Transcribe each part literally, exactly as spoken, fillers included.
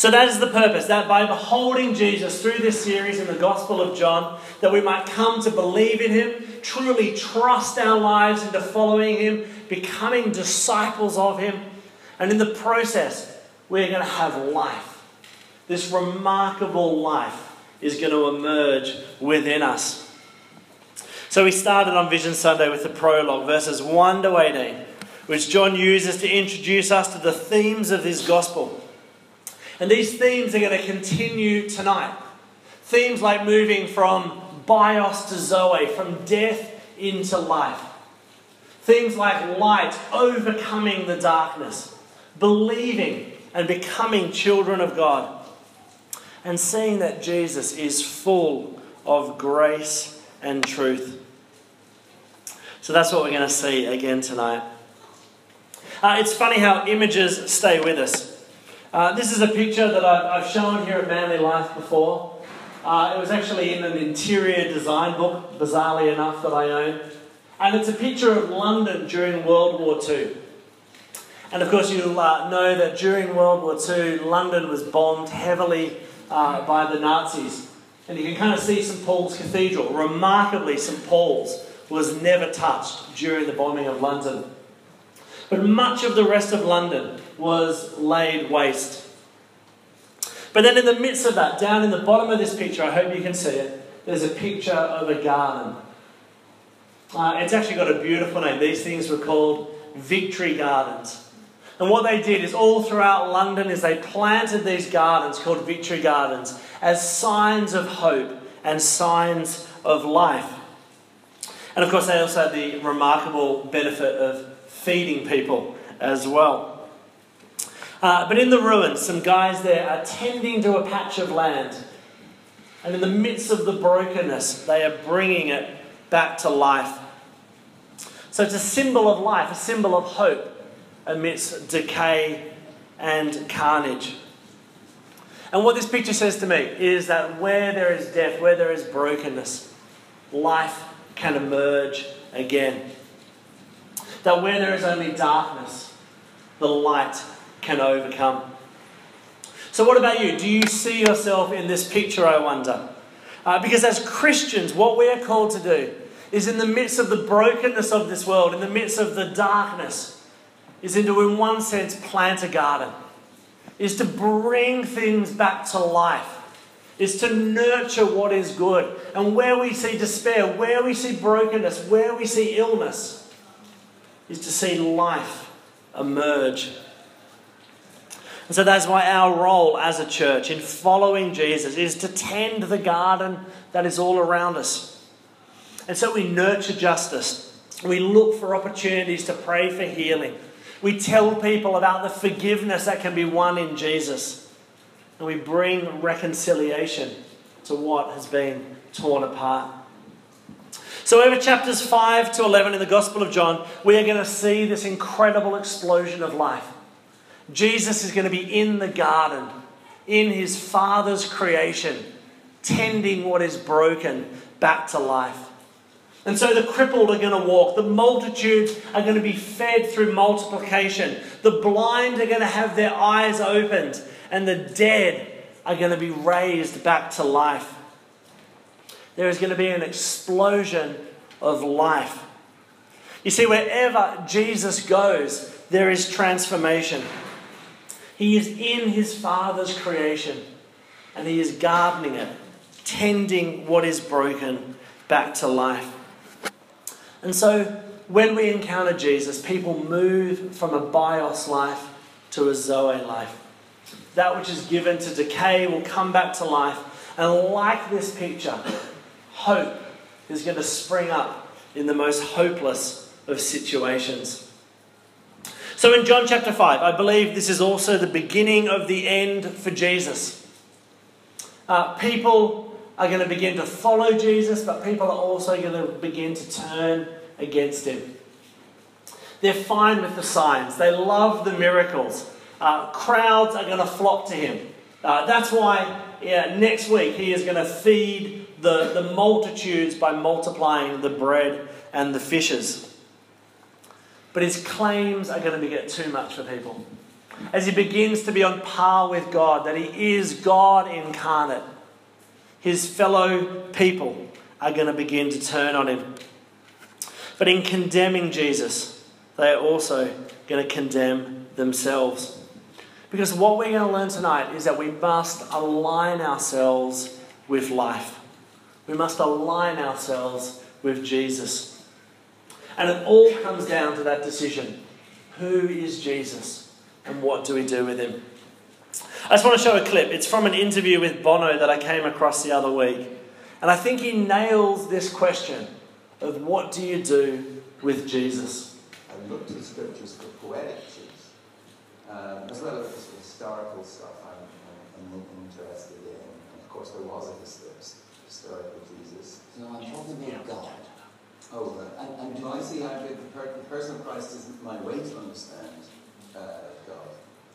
So that is the purpose, that by beholding Jesus through this series in the Gospel of John, that we might come to believe in him, truly trust our lives into following him, becoming disciples of him, and in the process, we're going to have life. This remarkable life is going to emerge within us. So we started on Vision Sunday with the prologue, verses one to eighteen, which John uses to introduce us to the themes of his gospel. And these themes are going to continue tonight. Themes like moving from bios to zoe, from death into life. Themes like light overcoming the darkness, believing and becoming children of God, and seeing that Jesus is full of grace and truth. So that's what we're going to see again tonight. Uh, it's funny how images stay with us. Uh, this is a picture that I've, I've shown here at Manly Life before. Uh, it was actually in an interior design book, bizarrely enough, that I own. And it's a picture of London during World War Two. And of course you'll uh, know that during World War Two, London was bombed heavily uh, by the Nazis. And you can kind of see Saint Paul's Cathedral. Remarkably, Saint Paul's was never touched during the bombing of London. But much of the rest of London was laid waste. But then in the midst of that, down in the bottom of this picture, I hope you can see it, there's a picture of a garden. Uh, it's actually got a beautiful name. These things were called Victory Gardens. And what they did is all throughout London is they planted these gardens called Victory Gardens as signs of hope and signs of life. And of course they also had the remarkable benefit of feeding people as well. Uh, but in the ruins, some guys there are tending to a patch of land. And in the midst of the brokenness, they are bringing it back to life. So it's a symbol of life, a symbol of hope amidst decay and carnage. And what this picture says to me is that where there is death, where there is brokenness, life can emerge again. That where there is only darkness, the light can overcome. So what about you? Do you see yourself in this picture, I wonder? Uh, because as Christians, what we are called to do is in the midst of the brokenness of this world, in the midst of the darkness, is to, in one sense, plant a garden. Is to bring things back to life. Is to nurture what is good. And where we see despair, where we see brokenness, where we see illness, is to see life emerge. And so that's why our role as a church in following Jesus is to tend the garden that is all around us. And so we nurture justice. We look for opportunities to pray for healing. We tell people about the forgiveness that can be won in Jesus. And we bring reconciliation to what has been torn apart. So over chapters five to eleven in the Gospel of John, we are going to see this incredible explosion of life. Jesus is going to be in the garden, in his Father's creation, tending what is broken back to life. And so the crippled are going to walk. The multitudes are going to be fed through multiplication. The blind are going to have their eyes opened. And the dead are going to be raised back to life. There is going to be an explosion of life. You see, wherever Jesus goes, there is transformation. He is in his Father's creation. And he is gardening it, tending what is broken back to life. And so, when we encounter Jesus, people move from a bios life to a zoe life. That which is given to decay will come back to life. And like this picture, hope is going to spring up in the most hopeless of situations. So in John chapter five, I believe this is also the beginning of the end for Jesus. Uh, people are going to begin to follow Jesus, but people are also going to begin to turn against him. They're fine with the signs. They love the miracles. Uh, crowds are going to flock to him. Uh, that's why yeah, next week he is going to feed the, the multitudes by multiplying the bread and the fishes. But his claims are going to get too much for people. as he begins to be on par with God, that he is God incarnate, his fellow people are going to begin to turn on him. But in condemning Jesus, they are also going to condemn themselves. Because what we're going to learn tonight is that we must align ourselves with life. We must align ourselves with Jesus. And it all comes down to that decision. Who is Jesus? And what do we do with him? I just want to show a clip. It's from an interview with Bono that I came across the other week. And I think he nails this question of what do you do with Jesus? I looked at the scriptures for poetic truth, um, as well as the historical stuff I'm, I'm, I'm interested in. And of course, there was a his- historical Jesus. No, I'm talking about God. Oh, right. And, and do Well, I you see. I, the, per, the person of Christ isn't my way to understand uh, God.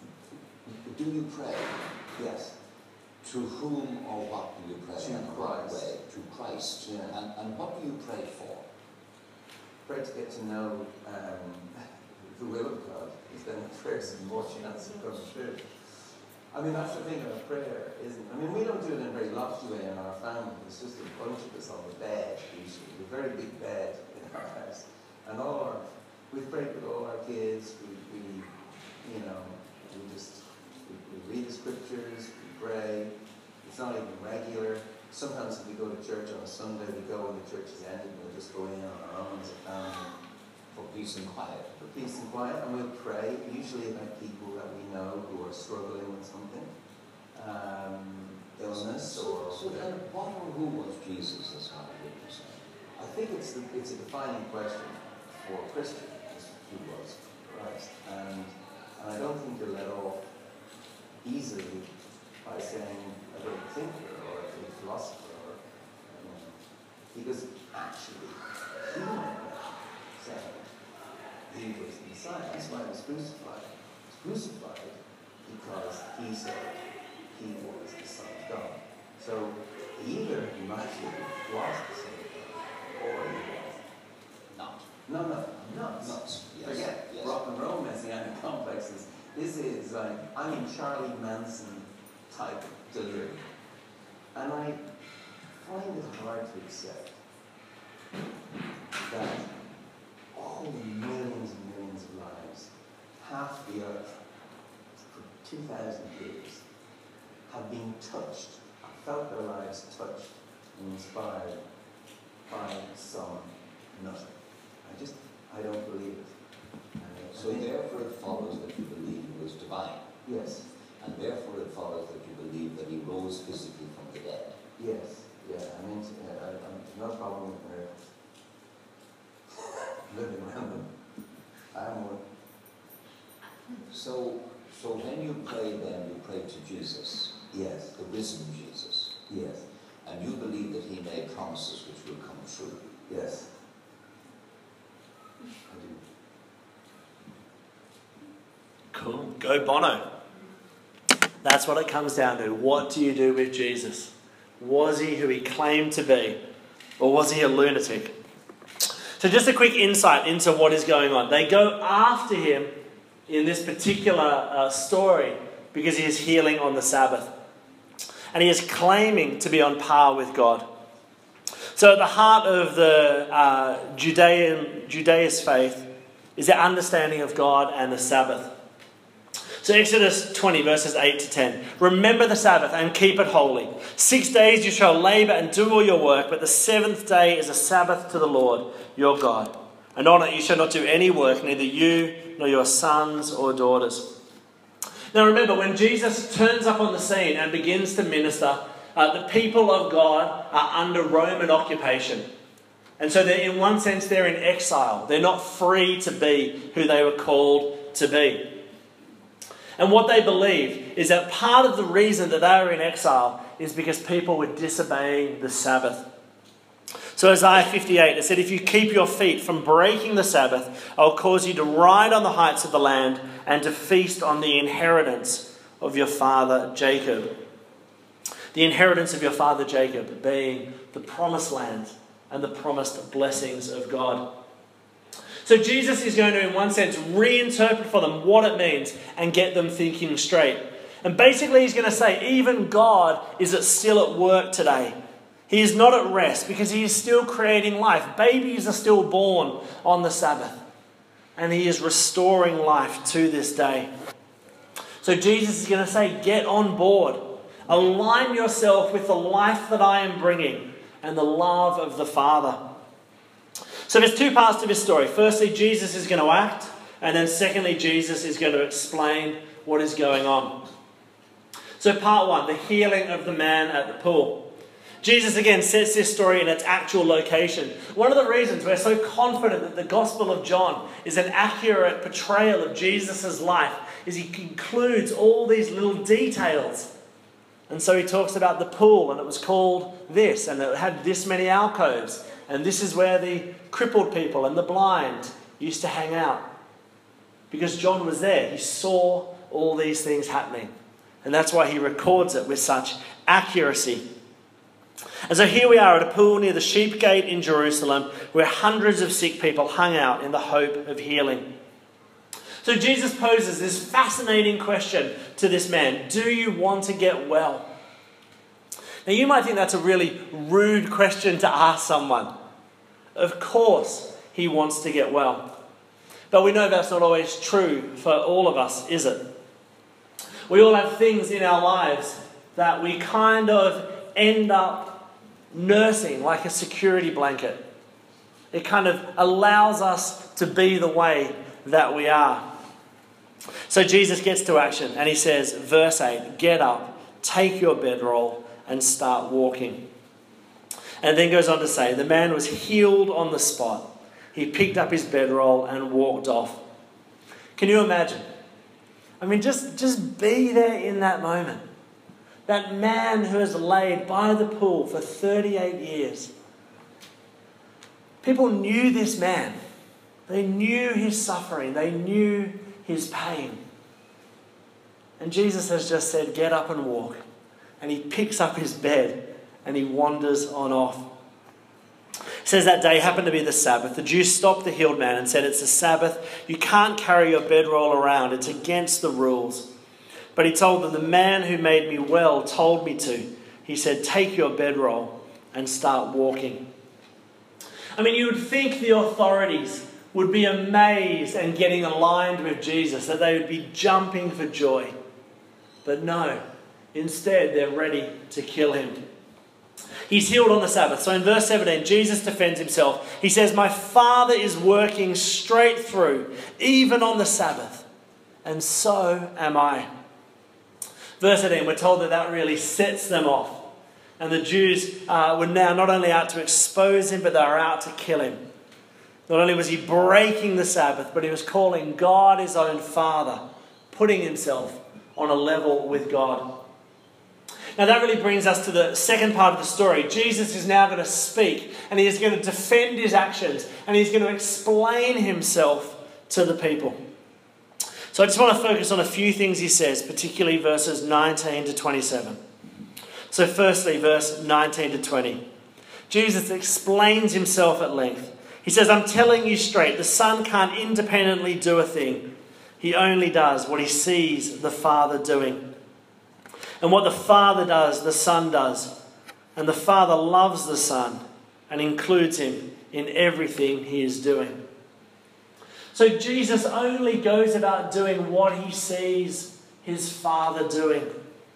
do you pray? Yes. To whom or what do you pray? To in what Christ. way? To Christ. Yeah. And, and what do you pray for? Pray to get to know um, the will of God, because then the prayers have more chance of coming true. I mean, that's the thing about prayer, isn't it? I mean, we don't do it in a very lofty way in our family. It's just a bunch of us on the bed, usually. A very big bed in our house. And all our, we've prayed with all our kids. We, we you know, we just, we, we read the scriptures, we pray. It's not even regular. Sometimes if we go to church on a Sunday, we go when the church is ended, and we'll just go in on our own as a family. For peace and quiet. For peace and quiet, and we'll pray, usually about people that we know who are struggling with something. Um, illness or... So then, what or who was Jesus as far as you say? I think it's, the, it's a defining question for a Christian, is who was Christ. And, and I don't think you're let off easily by saying a great thinker or a great philosopher, or, you know, because actually, he never said he was the Messiah. That's why he was crucified. He was crucified because he said he was the Son of God. So either he actually was the Son of God, or he was Not. no, no, nuts. Nuts. Yes. Forget Yes. rock and roll messianic complexes. This is like, I mean, Charlie Manson type delivery. And I find it hard to accept that all the millions and millions of lives, half the earth, for two thousand years, have been touched, felt their lives touched and inspired by some nut. I just, I don't believe it. Uh, So therefore it follows that you believe he was divine. Yes, And therefore it follows that you believe that he rose physically from the dead. yes, yeah, I mean, uh, I, I'm no problem with miracles. Living around them. I'm one. So, so when you pray then, you pray to Jesus, Yes, the risen Jesus. yes, And you believe that he made promises which will come true. yes. I do. Cool. Go Bono. That's what it comes down to. What do you do with Jesus? Was he who he claimed to be? Or was he a lunatic? So just a quick insight into what is going on. They go after him in this particular uh, story because he is healing on the Sabbath. And he is claiming to be on par with God. So at the heart of the uh, Judean, Judaist faith is their understanding of God and the Sabbath. So Exodus twenty, verses eight to ten. Remember the Sabbath and keep it holy. Six days you shall labour and do all your work, but the seventh day is a Sabbath to the Lord your God. And on it you shall not do any work, neither you nor your sons or daughters. Now remember, when Jesus turns up on the scene and begins to minister, uh, the people of God are under Roman occupation. And so they're, in one sense, they're in exile. They're not free to be who they were called to be. And what they believe is that part of the reason that they were in exile is because people were disobeying the Sabbath. So Isaiah fifty-eight, it said, if you keep your feet from breaking the Sabbath, I'll cause you to ride on the heights of the land and to feast on the inheritance of your father Jacob. The inheritance of your father Jacob being the promised land and the promised blessings of God. So Jesus is going to, in one sense, reinterpret for them what it means and get them thinking straight. And basically he's going to say, even God is still at work today. He is not at rest because he is still creating life. Babies are still born on the Sabbath. And he is restoring life to this day. So Jesus is going to say, get on board. Align yourself with the life that I am bringing and the love of the Father. So there's two parts to this story. Firstly, Jesus is going to act. And then secondly, Jesus is going to explain what is going on. So part one, the healing of the man at the pool. Jesus again sets this story in its actual location. One of the reasons we're so confident that the Gospel of John is an accurate portrayal of Jesus' life is he includes all these little details. And so he talks about the pool, and it was called this, and it had this many alcoves, and this is where the crippled people and the blind used to hang out. Because John was there, he saw all these things happening. And that's why he records it with such accuracy. And so here we are at a pool near the Sheep Gate in Jerusalem, where hundreds of sick people hung out in the hope of healing. So Jesus poses this fascinating question to this man. Do you want to get well? Now you might think that's a really rude question to ask someone. Of course he wants to get well. But we know that's not always true for all of us, is it? We all have things in our lives that we kind of end up nursing like a security blanket. It kind of allows us to be the way that we are. So Jesus gets to action and he says, verse eight, get up, take your bedroll and start walking. And then goes on to say, the man was healed on the spot. He picked up his bedroll and walked off. Can you imagine? I mean, just, just be there in that moment. That man who has laid by the pool for thirty-eight years. People knew this man. They knew his suffering. They knew his pain. And Jesus has just said, get up and walk. And he picks up his bed and he wanders on off. It says that day happened to be the Sabbath. The Jews stopped the healed man and said, it's the Sabbath. You can't carry your bedroll around. It's against the rules. But he told them, the man who made me well told me to. He said, take your bedroll and start walking. I mean, you would think the authorities would be amazed and getting aligned with Jesus, that they would be jumping for joy. But no, instead they're ready to kill him. He's healed on the Sabbath. So in verse seventeen, Jesus defends himself. He says, my Father is working straight through, even on the Sabbath. And so am I. Verse eighteen, we're told that that really sets them off. And the Jews uh, were now not only out to expose him, but they were out to kill him. Not only was he breaking the Sabbath, but he was calling God his own Father, putting himself on a level with God. Now that really brings us to the second part of the story. Jesus is now going to speak, and he is going to defend his actions, and he's going to explain himself to the people. So I just want to focus on a few things he says, particularly verses nineteen to twenty-seven. So firstly, verse nineteen to twenty. Jesus explains himself at length. He says, I'm telling you straight, the Son can't independently do a thing. He only does what he sees the Father doing. And what the Father does, the Son does. And the Father loves the Son and includes him in everything he is doing. So Jesus only goes about doing what he sees his Father doing.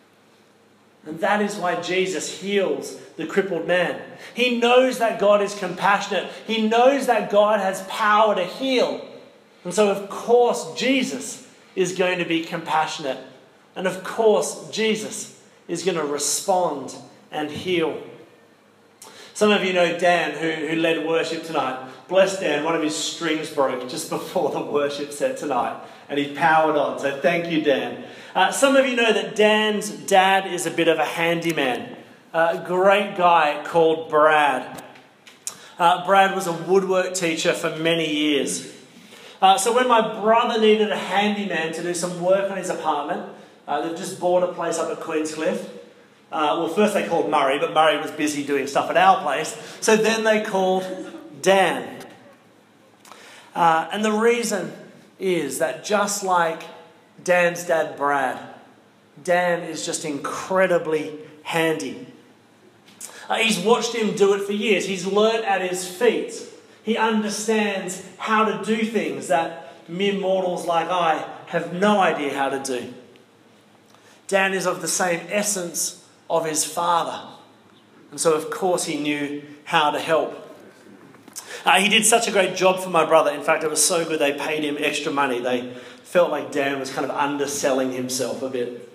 And that is why Jesus heals the crippled man. He knows that God is compassionate. He knows that God has power to heal. And so, of course, Jesus is going to be compassionate. And of course, Jesus is going to respond and heal. Some of you know Dan, who, who led worship tonight. Bless Dan, one of his strings broke just before the worship set tonight. And he powered on. So thank you, Dan. Uh, some of you know that Dan's dad is a bit of a handyman. Uh, a great guy called Brad. Uh, Brad was a woodwork teacher for many years. Uh, so when my brother needed a handyman to do some work on his apartment, uh, they've just bought a place up at Queenscliff. Uh, well, first they called Murray, but Murray was busy doing stuff at our place. So then they called Dan. Uh, and the reason is that just like Dan's dad, Brad, Dan is just incredibly handy. Uh, he's watched him do it for years. He's learnt at his feet. He understands how to do things that mere mortals like I have no idea how to do. Dan is of the same essence of his father. And so, of course, he knew how to help. Uh, he did such a great job for my brother. In fact, it was so good they paid him extra money. They felt like Dan was kind of underselling himself a bit.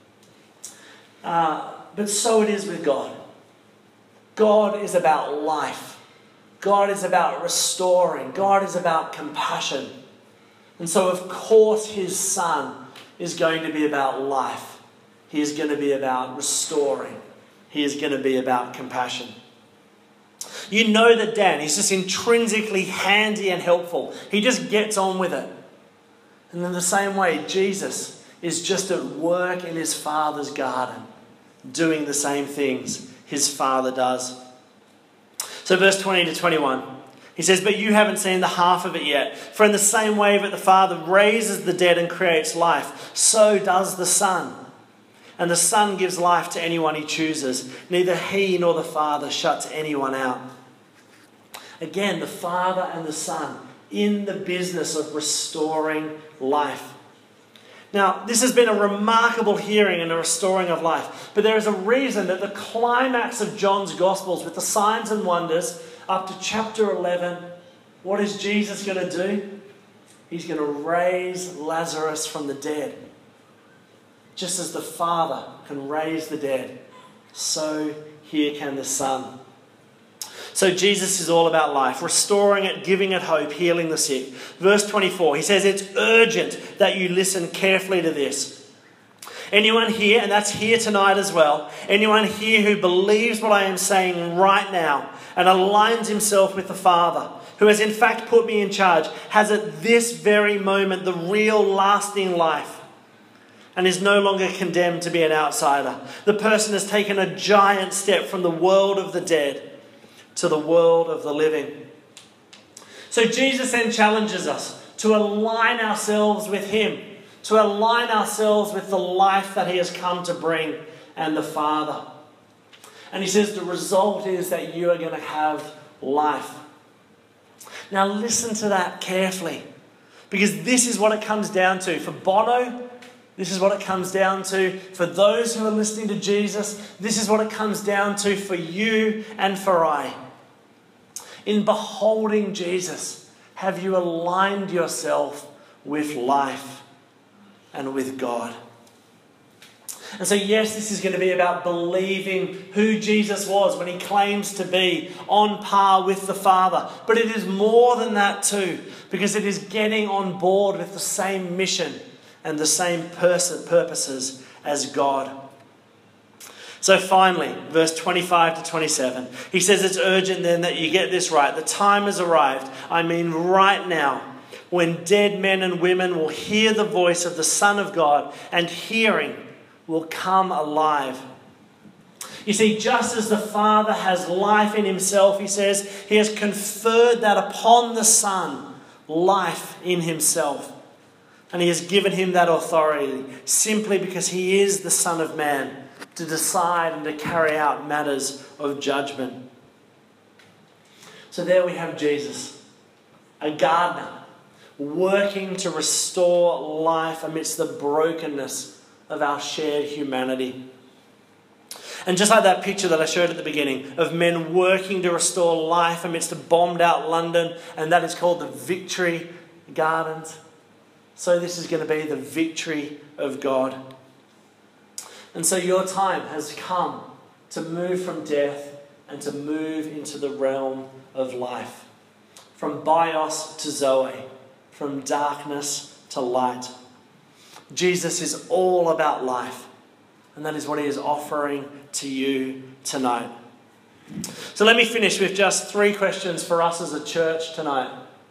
Uh, but so it is with God. God is about life. God is about restoring. God is about compassion. And so, of course, his son is going to be about life. He is going to be about restoring. He is going to be about compassion. You know that Dan, he's just intrinsically handy and helpful. He just gets on with it. And in the same way, Jesus is just at work in his Father's garden, doing the same things his Father does. So verse twenty to twenty-one, he says, "But you haven't seen the half of it yet. For in the same way that the Father raises the dead and creates life, so does the Son. And the Son gives life to anyone he chooses. Neither he nor the Father shuts anyone out." Again, the Father and the Son in the business of restoring life. Now, this has been a remarkable hearing and a restoring of life. But there is a reason that the climax of John's Gospels with the signs and wonders up to chapter eleven, what is Jesus going to do? He's going to raise Lazarus from the dead. Just as the Father can raise the dead, so here can the Son. So Jesus is all about life, restoring it, giving it hope, healing the sick. Verse twenty-four, he says, "It's urgent that you listen carefully to this. Anyone here," and that's here tonight as well, "anyone here who believes what I am saying right now and aligns himself with the Father, who has in fact put me in charge, has at this very moment the real lasting life and is no longer condemned to be an outsider. The person has taken a giant step from the world of the dead to the world of the living." So Jesus then challenges us to align ourselves with him, to align ourselves with the life that he has come to bring and the Father. And he says the result is that you are going to have life. Now listen to that carefully, because this is what it comes down to. For Bono, this is what it comes down to. For those who are listening to Jesus, this is what it comes down to for you and for I. In beholding Jesus, have you aligned yourself with life and with God? And so yes, this is going to be about believing who Jesus was when he claims to be on par with the Father. But it is more than that too, because it is getting on board with the same mission and the same pers- purposes as God. So finally, verse twenty-five to twenty-seven, he says it's urgent then that you get this right. The time has arrived, I mean right now, when dead men and women will hear the voice of the Son of God, and hearing will come alive. You see, just as the Father has life in himself, he says, he has conferred that upon the Son, life in himself. And he has given him that authority simply because he is the Son of Man, to decide and to carry out matters of judgment. So there we have Jesus, a gardener, working to restore life amidst the brokenness of our shared humanity. And just like that picture that I showed at the beginning of men working to restore life amidst a bombed out London, and that is called the Victory Gardens, so this is going to be the victory of God. And so your time has come to move from death and to move into the realm of life. From bios to zoe, from darkness to light. Jesus is all about life. And that is what he is offering to you tonight. So let me finish with just three questions for us as a church tonight.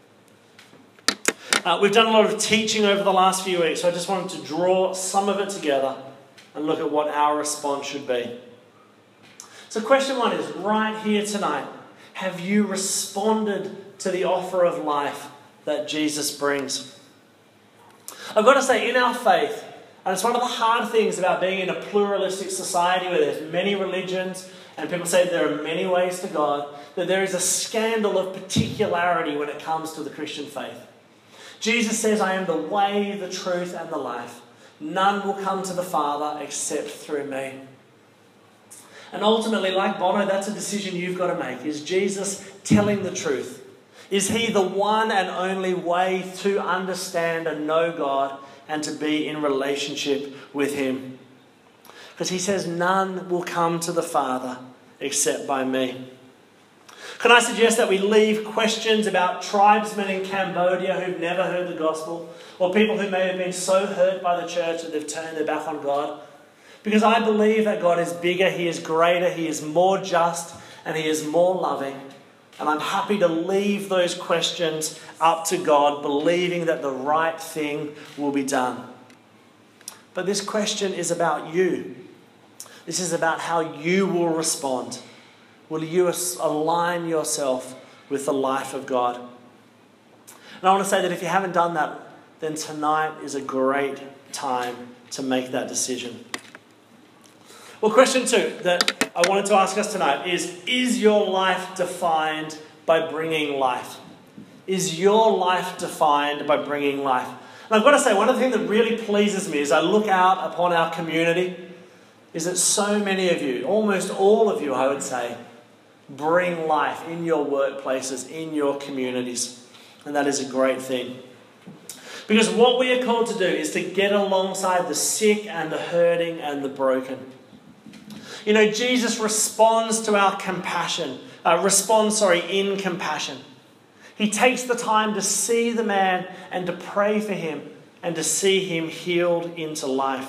Uh, we've done a lot of teaching over the last few weeks, so I just wanted to draw some of it together and look at what our response should be. So question one is, right here tonight, have you responded to the offer of life that Jesus brings. I've got to say, in our faith, and it's one of the hard things about being in a pluralistic society where there's many religions and people say there are many ways to God, that there is a scandal of particularity when it comes to the Christian faith. Jesus says, I am the way, the truth, and the life. None will come to the Father except through me. And ultimately, like Bono, that's a decision you've got to make. Is Jesus telling the truth? Is he the one and only way to understand and know God and to be in relationship with him? Because he says, none will come to the Father except by me. Can I suggest that we leave questions about tribesmen in Cambodia who've never heard the gospel, or people who may have been so hurt by the church that they've turned their back on God? Because I believe that God is bigger, he is greater, he is more just, and he is more loving. And I'm happy to leave those questions up to God, believing that the right thing will be done. But this question is about you. This is about how you will respond. Will you align yourself with the life of God? And I want to say that if you haven't done that, then tonight is a great time to make that decision. Well, question two that I wanted to ask us tonight is, is your life defined by bringing life? Is your life defined by bringing life? And I've got to say, one of the things that really pleases me as I look out upon our community is that so many of you, almost all of you, I would say, bring life in your workplaces, in your communities. And that is a great thing. Because what we are called to do is to get alongside the sick and the hurting and the broken. You know, Jesus responds to our compassion, uh, responds, sorry, in compassion. He takes the time to see the man and to pray for him and to see him healed into life.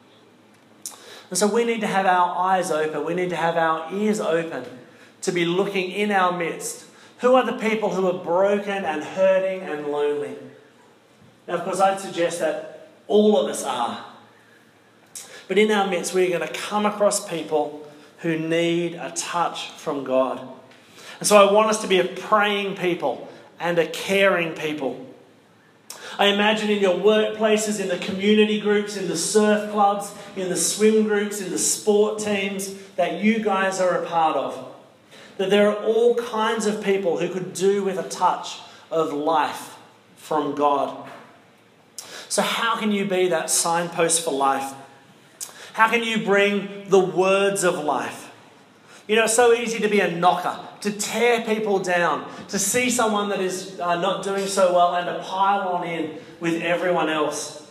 And so we need to have our eyes open. We need to have our ears open to be looking in our midst. Who are the people who are broken and hurting and lonely? Now, of course, I'd suggest that all of us are. But in our midst, we're going to come across people who need a touch from God. And so I want us to be a praying people and a caring people. I imagine in your workplaces, in the community groups, in the surf clubs, in the swim groups, in the sport teams that you guys are a part of, that there are all kinds of people who could do with a touch of life from God. So how can you be that signpost for life? How can you bring the words of life? You know, it's so easy to be a knocker, to tear people down, to see someone that is uh, not doing so well and to pile on in with everyone else.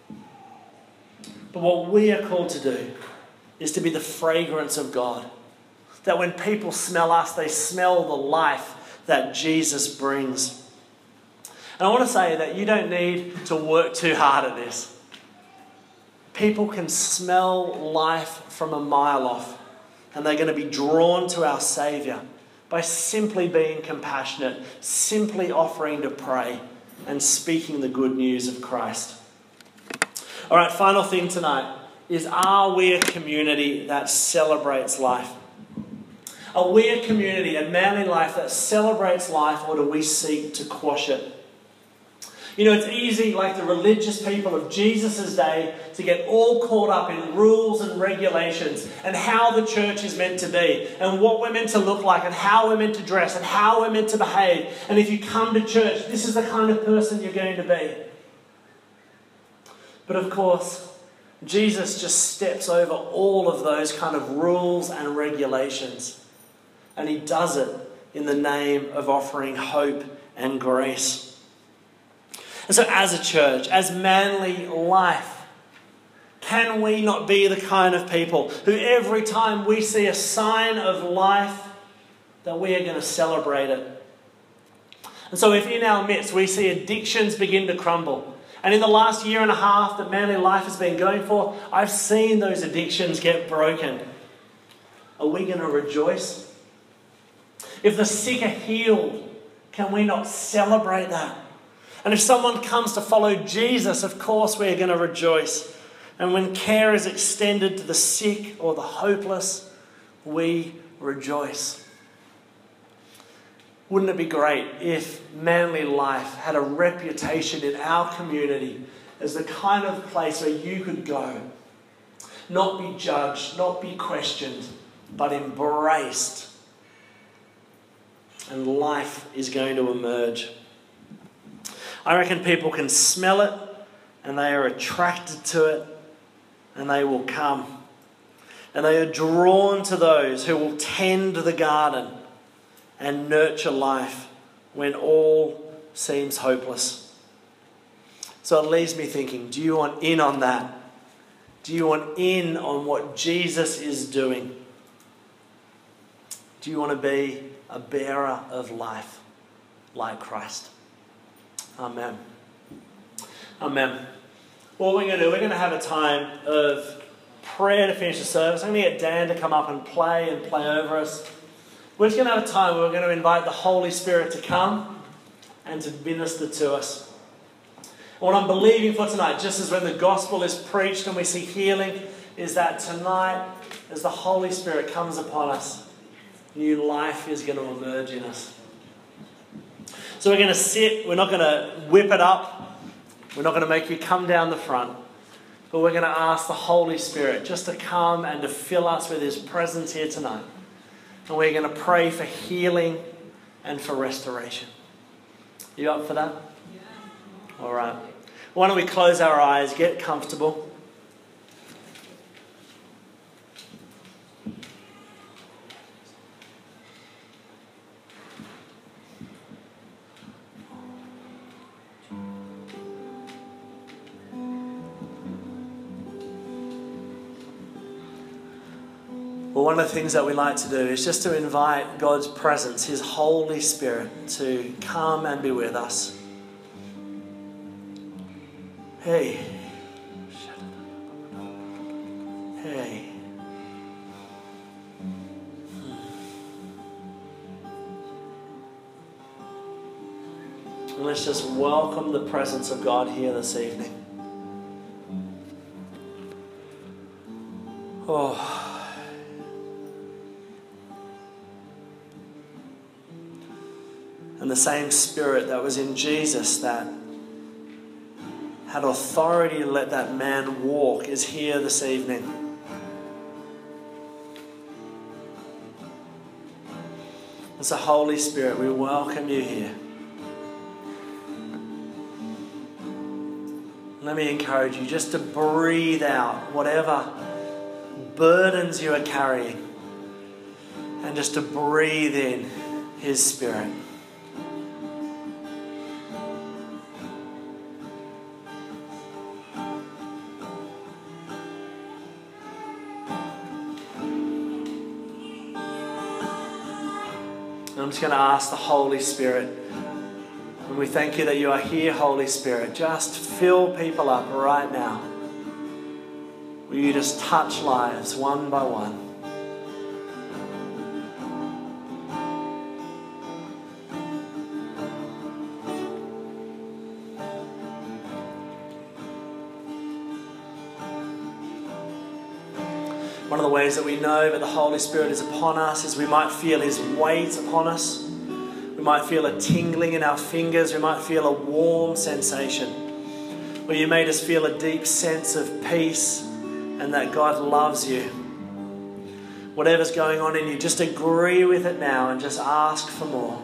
But what we are called to do is to be the fragrance of God. That when people smell us, they smell the life that Jesus brings. And I want to say that you don't need to work too hard at this. People can smell life from a mile off, and they're going to be drawn to our Saviour by simply being compassionate, simply offering to pray and speaking the good news of Christ. All right, final thing tonight is, are we a community that celebrates life? Are we a community, a Manly Life, that celebrates life, or do we seek to quash it? You know, it's easy, like the religious people of Jesus' day, to get all caught up in rules and regulations and how the church is meant to be and what we're meant to look like and how we're meant to dress and how we're meant to behave. And if you come to church, this is the kind of person you're going to be. But of course, Jesus just steps over all of those kind of rules and regulations. And he does it in the name of offering hope and grace. And so as a church, as Manly Life, can we not be the kind of people who every time we see a sign of life, that we are going to celebrate it? And so if in our midst we see addictions begin to crumble, and in the last year and a half that Manly Life has been going for, I've seen those addictions get broken, are we going to rejoice? If the sick are healed, can we not celebrate that? And if someone comes to follow Jesus, of course we're going to rejoice. And when care is extended to the sick or the hopeless, we rejoice. Wouldn't it be great if Manly Life had a reputation in our community as the kind of place where you could go, not be judged, not be questioned, but embraced, and life is going to emerge. I reckon people can smell it, and they are attracted to it, and they will come. And they are drawn to those who will tend the garden and nurture life when all seems hopeless. So it leaves me thinking, do you want in on that? Do you want in on what Jesus is doing? Do you want to be a bearer of life like Christ? Amen. Amen. What we're going to do, we're going to have a time of prayer to finish the service. I'm going to get Dan to come up and play and play over us. We're just going to have a time where we're going to invite the Holy Spirit to come and to minister to us. What I'm believing for tonight, just as when the gospel is preached and we see healing, is that tonight, as the Holy Spirit comes upon us, new life is going to emerge in us. So we're going to sit, we're not going to whip it up, we're not going to make you come down the front, but we're going to ask the Holy Spirit just to come and to fill us with His presence here tonight. And we're going to pray for healing and for restoration. You up for that? Yeah. All right. Why don't we close our eyes, get comfortable. Well, one of the things that we like to do is just to invite God's presence, His Holy Spirit, to come and be with us. Hey. Hey. And let's just welcome the presence of God here this evening. Oh. And the same Spirit that was in Jesus that had authority to let that man walk is here this evening. As the Holy Spirit, we welcome you here. Let me encourage you just to breathe out whatever burdens you are carrying and just to breathe in His Spirit. I'm just going to ask the Holy Spirit, and we thank you that you are here, Holy Spirit. Just fill people up right now. Will you just touch lives one by one? One of the ways that we know that the Holy Spirit is upon us is we might feel His weight upon us. We might feel a tingling in our fingers. We might feel a warm sensation. Where you made us feel a deep sense of peace and that God loves you. Whatever's going on in you, just agree with it now and just ask for more.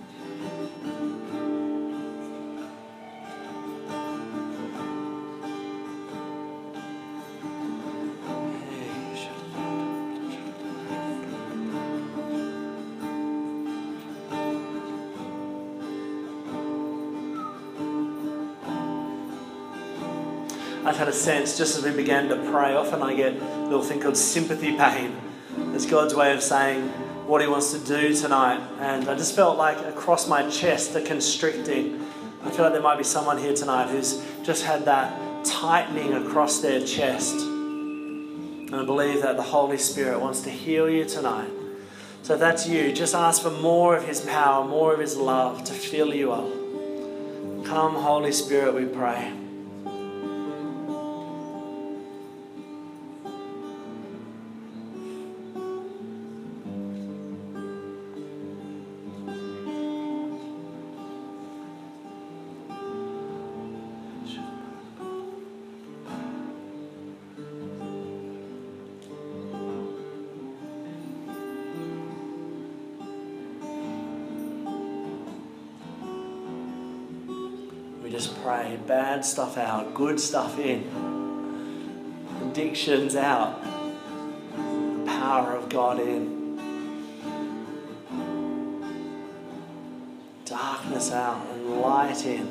I've had a sense, just as we began to pray, often I get a little thing called sympathy pain. It's God's way of saying what He wants to do tonight. And I just felt like across my chest, the constricting. I feel like there might be someone here tonight who's just had that tightening across their chest. And I believe that the Holy Spirit wants to heal you tonight. So if that's you, just ask for more of His power, more of His love to fill you up. Come, Holy Spirit, we pray. just pray. Bad stuff out, good stuff in. Addictions out. The power of God in. Darkness out and light in.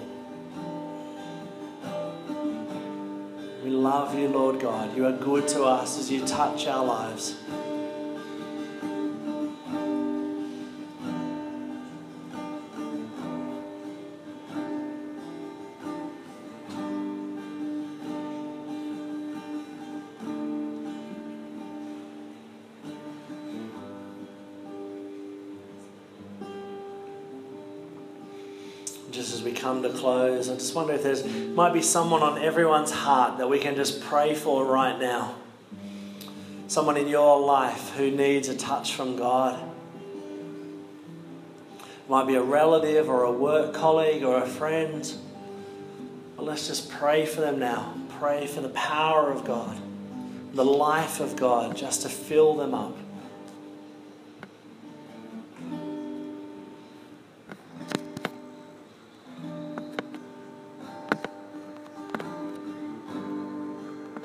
We love you, Lord God. You are good to us as you touch our lives. Just as we come to close, I just wonder if there's might be someone on everyone's heart that we can just pray for right now. Someone in your life who needs a touch from God. Might be a relative or a work colleague or a friend. But let's just pray for them now. Pray for the power of God, the life of God, just to fill them up.